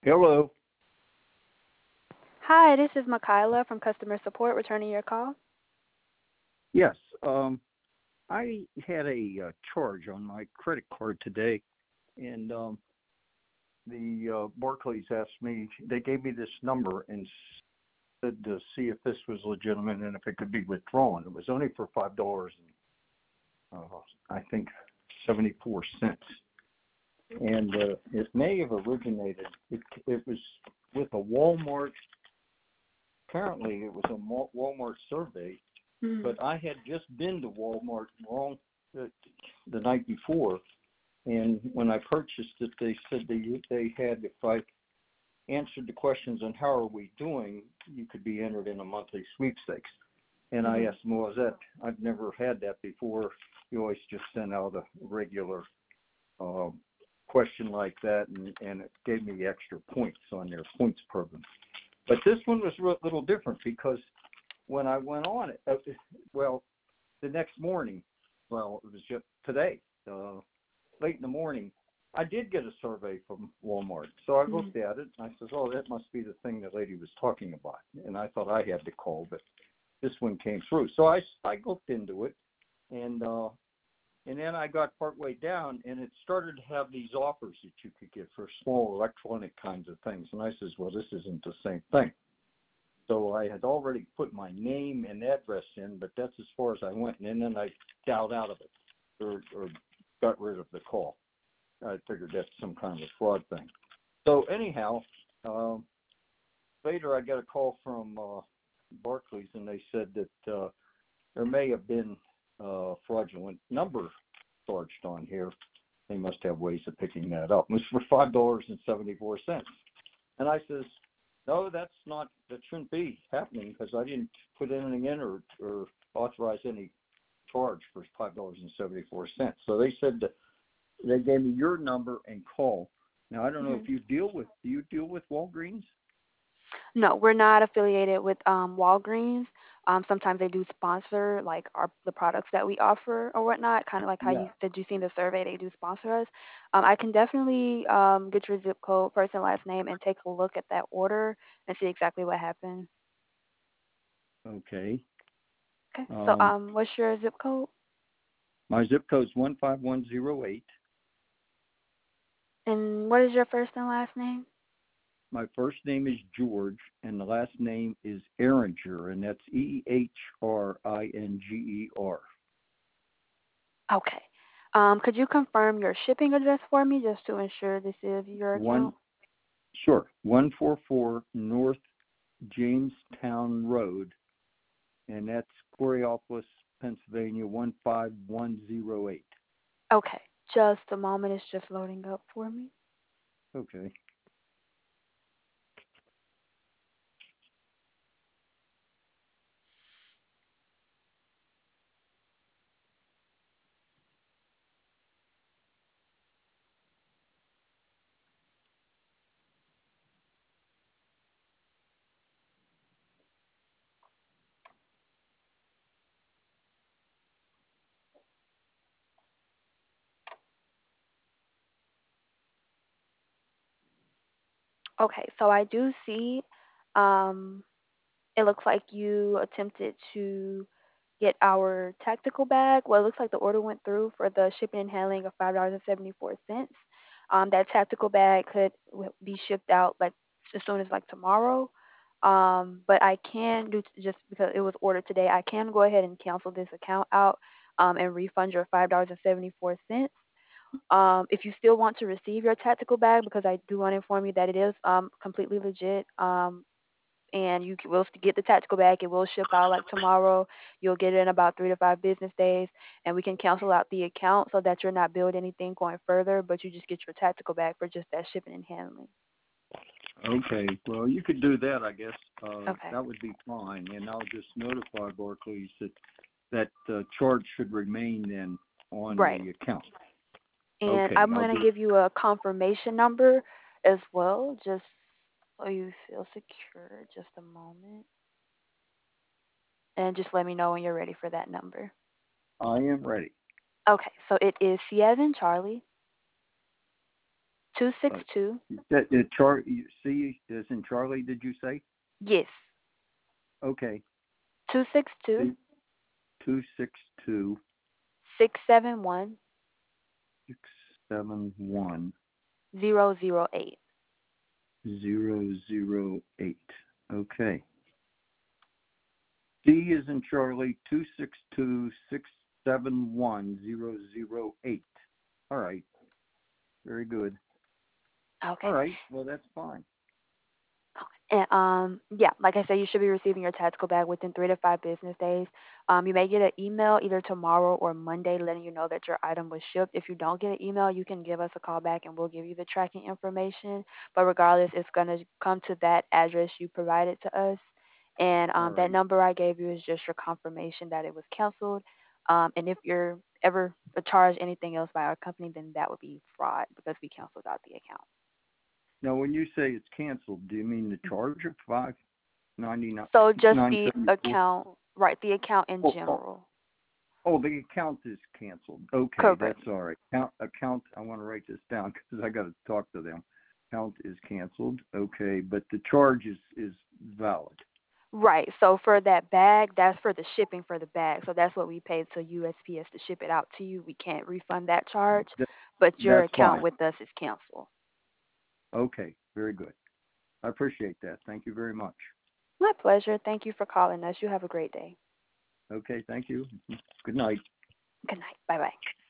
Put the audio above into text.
Hello. Hi, this is Makayla from customer support returning your call. Yes. I had a charge on my credit card today, and the Barclays asked me. They gave me this number and said to see if this was legitimate and if it could be withdrawn. It was only for $5 and I think 74 cents, and it may have originated. It was with a Walmart. Apparently, it was a Walmart survey, Mm. but I had just been to Walmart the, the night before, and when I purchased it, they said they had, if I answered the questions on how are we doing, you could be entered in a monthly sweepstakes. And I Mm. asked them, was that? I've never had that before. You always just send out a regular uh, question like that, and it gave me extra points on their points program. But this one was a little different because when I went on it, well, the next morning, well, it was just today, uh, late in the morning, I did get a survey from Walmart. So I Mm. looked at it and I said, oh, that must be the thing the lady was talking about. And I thought I had to call, but this one came through. So I looked into it, and and then I got partway down, and it started to have these offers that you could get for small electronic kinds of things. And I says, well, this isn't the same thing. So I had already put my name and address in, but that's as far as I went. And then I dialed out of it, or got rid of the call. I figured that's some kind of a fraud thing. So anyhow, um, later I got a call from Barclays, and they said that there may have been fraudulent number charged on here. They must have ways of picking that up. It was for $5.74. And I says, no, that's not, that shouldn't be happening because I didn't put anything in or authorize any charge for $5.74. So they said that they gave me your number and call. Now, I don't know Mhm. if do you deal with Walgreens? No, we're not affiliated with Walgreens. Sometimes they do sponsor like the products that we offer or whatnot. Kind of like how Yeah. you did you see in the survey they do sponsor us. I can definitely get your zip code, first and last name, and take a look at that order and see exactly what happened. Okay. Okay. So Um, what's your zip code? my zip code is 15108. And what is your first and last name? My first name is George, and the last name is Ehringer, and that's Ehringer. Okay. Could you confirm your shipping address for me just to ensure this is your One, account? sure, 144 North Jamestown Road, and that's Coraopolis, Pennsylvania 15108. Okay. Just a moment. It's just loading up for me. Okay. Okay. So I do see, um, it looks like you attempted to get our tactical bag. Well, it looks like the order went through for the shipping and handling of $5.74. That tactical bag could be shipped out like as soon as like tomorrow. But I can do just because it was ordered today, I can go ahead and cancel this account out and refund your $5.74. If you still want to receive your tactical bag, because I do want to inform you that it is completely legit, and will get the tactical bag. It will ship out like tomorrow. You'll get it in about 3 to 5 business days, and we can cancel out the account so that you're not billed anything going further, but you just get your tactical bag for just that shipping and handling. Okay. Well, you could do that, I guess. Okay. That would be fine, and I'll just notify Barclays that charge should remain then on Right. the account. And Okay, I'm I'll going to do. give you a confirmation number as well, just so you feel secure. Just a moment. And just let me know when you're ready for that number. I am ready. Okay, so it is C as in Charlie, 262. That C is in Charlie. Did you say? Yes. Okay. 262 262 671 671 008. 008. Okay. C is in Charlie. 262 671 008. All right. Very good. Okay. All right. Well, that's fine. And yeah, like I said, you should be receiving your tactical bag within 3 to 5 business days. You may get an email either tomorrow or Monday letting you know that your item was shipped. If you don't get an email, you can give us a call back and we'll give you the tracking information. But regardless, it's gonna come to that address you provided to us. And All that right. number I gave you is just your confirmation that it was canceled. And if you're ever charged anything else by our company, then that would be fraud because we canceled out the account. Now, when you say it's canceled, do you mean the charge of $5.99, So just the $9.74? account, right, the account in Oh, general. the account is canceled. Okay, Correct. that's all right. Account. I want to write this down because I got to talk to them. Account is canceled. Okay, but the charge is valid. Right. So for that bag, that's for the shipping for the bag. So that's what we paid to USPS to ship it out to you. We can't refund that charge, That, but your that's account fine. with us is canceled. Okay, very good. I appreciate that. Thank you very much. My pleasure. Thank you for calling us. You have a great day. Okay, thank you. Good night. Good night. Bye-bye.